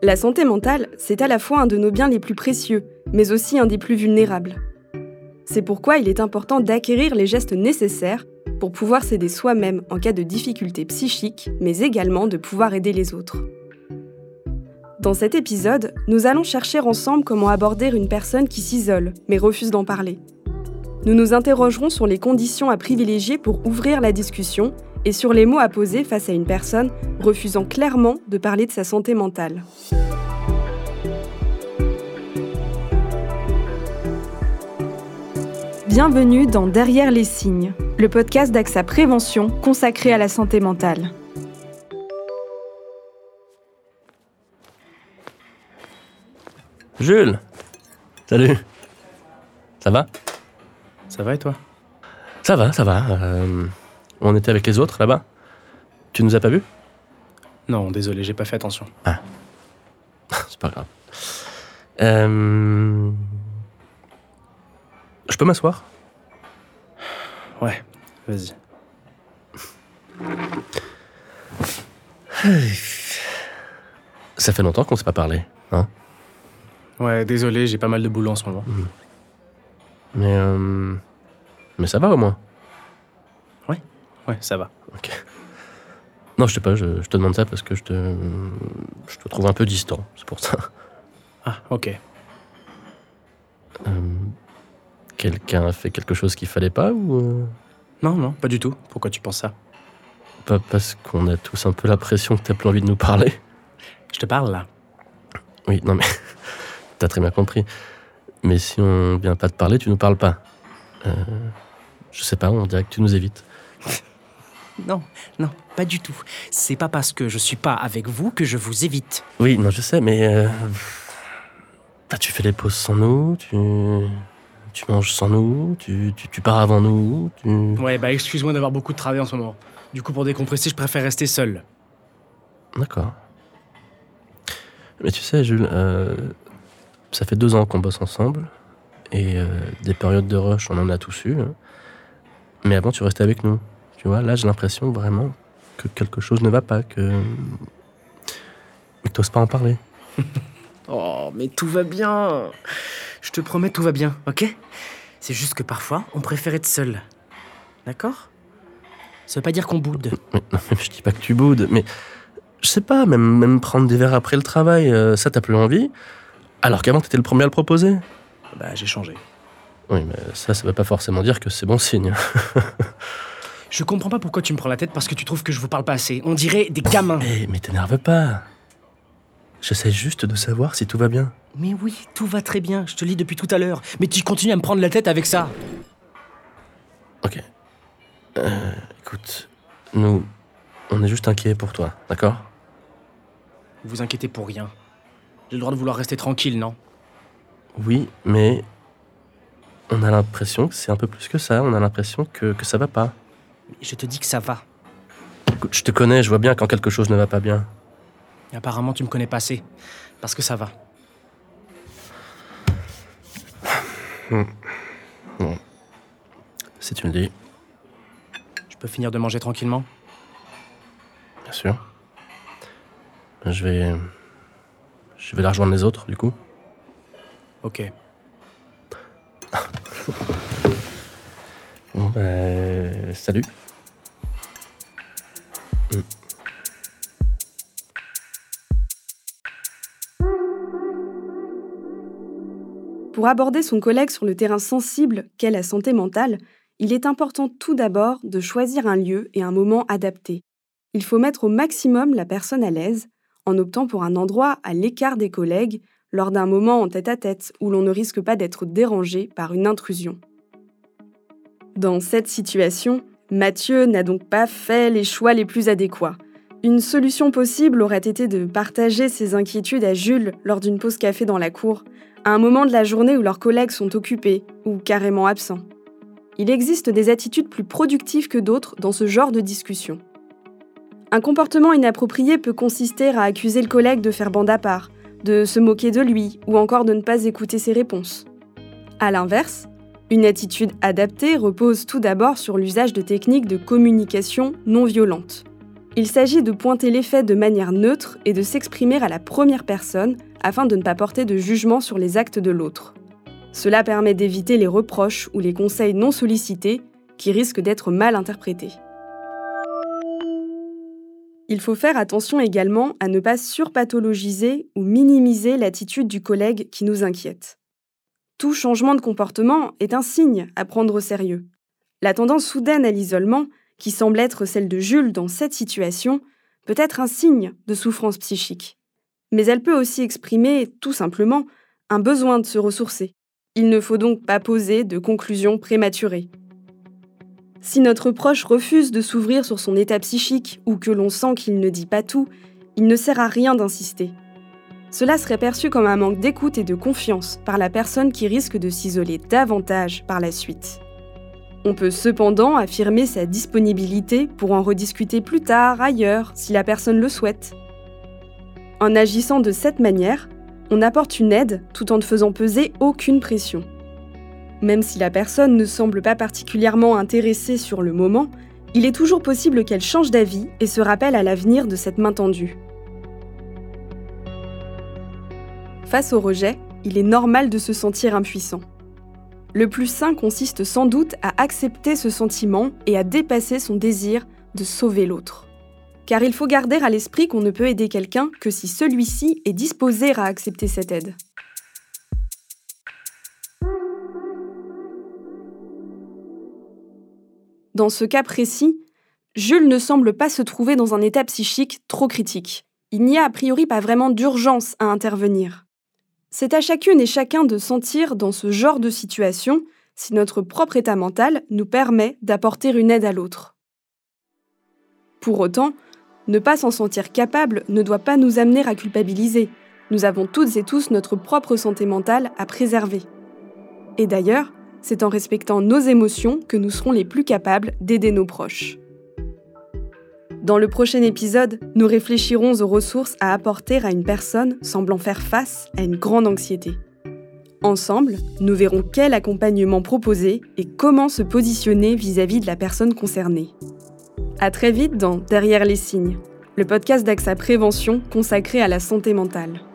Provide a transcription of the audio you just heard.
La santé mentale, c'est à la fois un de nos biens les plus précieux, mais aussi un des plus vulnérables. C'est pourquoi il est important d'acquérir les gestes nécessaires pour pouvoir s'aider soi-même en cas de difficultés psychiques, mais également de pouvoir aider les autres. Dans cet épisode, nous allons chercher ensemble comment aborder une personne qui s'isole, mais refuse d'en parler. Nous nous interrogerons sur les conditions à privilégier pour ouvrir la discussion et sur les mots à poser face à une personne refusant clairement de parler de sa santé mentale. Bienvenue dans Derrière les signes, le podcast d'AXA Prévention consacré à la santé mentale. Jules! Salut! Ça va? Ça va et toi? Ça va. On était avec les autres là-bas. Tu nous as pas vus? Non, désolé, j'ai pas fait attention. Ah. C'est pas grave. Je peux m'asseoir? Ouais, vas-y. Ça fait longtemps qu'on s'est pas parlé, hein? Ouais, désolé, j'ai pas mal de boulot en ce moment. Mais ça va au moins? Ouais, ça va. Ok. Non, je sais pas, je te demande ça parce que je te trouve un peu distant, c'est pour ça. Ah, ok. Quelqu'un a fait quelque chose qu'il fallait pas ou... Non, pas du tout. Pourquoi tu penses ça? Pas parce qu'on a tous un peu la pression que t'as plus envie de nous parler? Je te parle, là. Oui, non mais... T'as très bien compris. Mais si on vient pas te parler, tu nous parles pas. Je sais pas, on dirait que tu nous évites. Non, pas du tout. C'est pas parce que je suis pas avec vous que je vous évite. Oui, non, je sais, mais... tu fais les pauses sans nous, tu manges sans nous, tu pars avant nous, Ouais, excuse-moi d'avoir beaucoup de travail en ce moment. Du coup, pour décompresser, je préfère rester seul. D'accord. Mais tu sais, Jules, ça fait 2 ans qu'on bosse ensemble, et des périodes de rush, on en a tous eu. Hein. Mais avant, tu restais avec nous. Tu vois, là, j'ai l'impression vraiment que quelque chose ne va pas, mais que t'oses pas en parler. Oh, mais tout va bien. Je te promets, tout va bien, ok? C'est juste que parfois, on préfère être seul. D'accord? Ça veut pas dire qu'on boude. Mais, non, mais je dis pas que tu boudes, mais... Je sais pas, même prendre des verres après le travail, ça t'as plus envie? Alors qu'avant, t'étais le premier à le proposer. J'ai changé. Oui, mais ça veut pas forcément dire que c'est bon signe. Je comprends pas pourquoi tu me prends la tête parce que tu trouves que je vous parle pas assez. On dirait des gamins. Mais t'énerve pas. J'essaie juste de savoir si tout va bien. Mais oui, tout va très bien, je te lis depuis tout à l'heure. Mais tu continues à me prendre la tête avec ça. Ok. Écoute, nous, on est juste inquiets pour toi, d'accord? Vous inquiétez pour rien. J'ai le droit de vouloir rester tranquille, non? Oui, mais... On a l'impression que c'est un peu plus que ça. On a l'impression que ça va pas. Je te dis que ça va. Écoute, je te connais, je vois bien quand quelque chose ne va pas bien. Et apparemment, tu me connais pas assez. Parce que ça va. Bon. Si tu me dis, Je peux finir de manger tranquillement? bien sûr. Je vais la rejoindre les autres, du coup. Ok. Bon, salut. Pour aborder son collègue sur le terrain sensible qu'est la santé mentale, il est important tout d'abord de choisir un lieu et un moment adapté. Il faut mettre au maximum la personne à l'aise, en optant pour un endroit à l'écart des collègues, lors d'un moment en tête-à-tête où l'on ne risque pas d'être dérangé par une intrusion. Dans cette situation, Mathieu n'a donc pas fait les choix les plus adéquats. Une solution possible aurait été de partager ses inquiétudes à Jules lors d'une pause café dans la cour, à un moment de la journée où leurs collègues sont occupés ou carrément absents. Il existe des attitudes plus productives que d'autres dans ce genre de discussion. Un comportement inapproprié peut consister à accuser le collègue de faire bande à part, de se moquer de lui ou encore de ne pas écouter ses réponses. À l'inverse, une attitude adaptée repose tout d'abord sur l'usage de techniques de communication non violentes. Il s'agit de pointer les faits de manière neutre et de s'exprimer à la première personne afin de ne pas porter de jugement sur les actes de l'autre. Cela permet d'éviter les reproches ou les conseils non sollicités qui risquent d'être mal interprétés. Il faut faire attention également à ne pas surpathologiser ou minimiser l'attitude du collègue qui nous inquiète. Tout changement de comportement est un signe à prendre au sérieux. La tendance soudaine à l'isolement, qui semble être celle de Jules dans cette situation, peut être un signe de souffrance psychique. Mais elle peut aussi exprimer, tout simplement, un besoin de se ressourcer. Il ne faut donc pas poser de conclusions prématurées. Si notre proche refuse de s'ouvrir sur son état psychique ou que l'on sent qu'il ne dit pas tout, il ne sert à rien d'insister. Cela serait perçu comme un manque d'écoute et de confiance par la personne qui risque de s'isoler davantage par la suite. On peut cependant affirmer sa disponibilité pour en rediscuter plus tard, ailleurs, si la personne le souhaite. En agissant de cette manière, on apporte une aide tout en ne faisant peser aucune pression. Même si la personne ne semble pas particulièrement intéressée sur le moment, il est toujours possible qu'elle change d'avis et se rappelle à l'avenir de cette main tendue. Face au rejet, il est normal de se sentir impuissant. Le plus sain consiste sans doute à accepter ce sentiment et à dépasser son désir de sauver l'autre. Car il faut garder à l'esprit qu'on ne peut aider quelqu'un que si celui-ci est disposé à accepter cette aide. Dans ce cas précis, Jules ne semble pas se trouver dans un état psychique trop critique. Il n'y a a priori pas vraiment d'urgence à intervenir. C'est à chacune et chacun de sentir dans ce genre de situation si notre propre état mental nous permet d'apporter une aide à l'autre. Pour autant, ne pas s'en sentir capable ne doit pas nous amener à culpabiliser. Nous avons toutes et tous notre propre santé mentale à préserver. Et d'ailleurs, c'est en respectant nos émotions que nous serons les plus capables d'aider nos proches. Dans le prochain épisode, nous réfléchirons aux ressources à apporter à une personne semblant faire face à une grande anxiété. Ensemble, nous verrons quel accompagnement proposer et comment se positionner vis-à-vis de la personne concernée. À très vite dans Derrière les signes, le podcast d'AXA Prévention consacré à la santé mentale.